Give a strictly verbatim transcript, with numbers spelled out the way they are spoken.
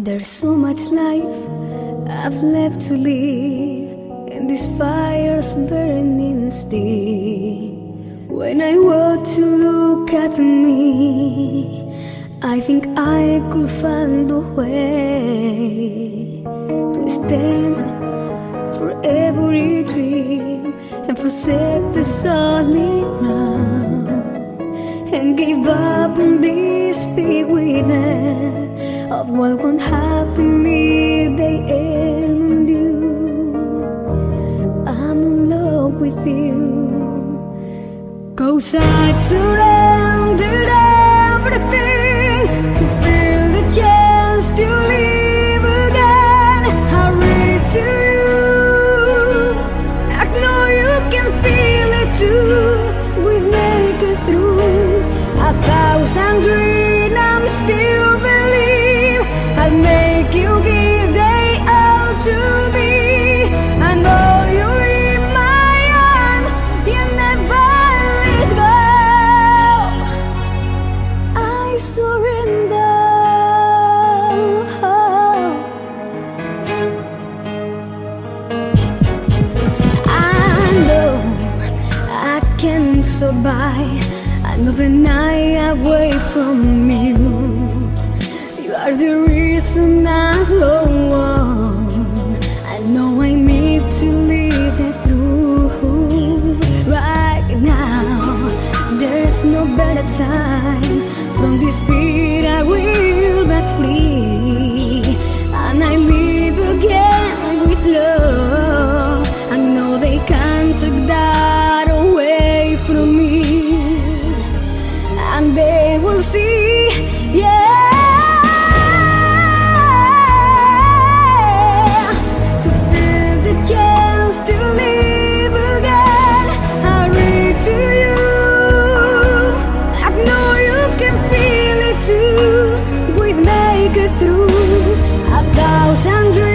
There's so much life I've left to live, and this fire's burning still. When I want to look at me, I think I could find a way to stand for every dream and forsake the solid ground, and give up on this big winner of what won't happen if they end on you. I'm in love with you, 'cause I'd surrender everything to feel the chance to live again. I read to you, I know you can feel it too. We'll make it through a thousand dreams. I'm still believe I'll make you give they all to me. I know you're in my arms, you never let go. I surrender. I know I can survive another night away from you. You are the reason I go on. I know I need to live it through. Right now, there's no better time. From this feet I will back flee, and I live again with love. I know they can't take that away from me, and they will see, yeah. To feel the chance to live again, I read to you. I know you can feel it too. We'd make it through a thousand years.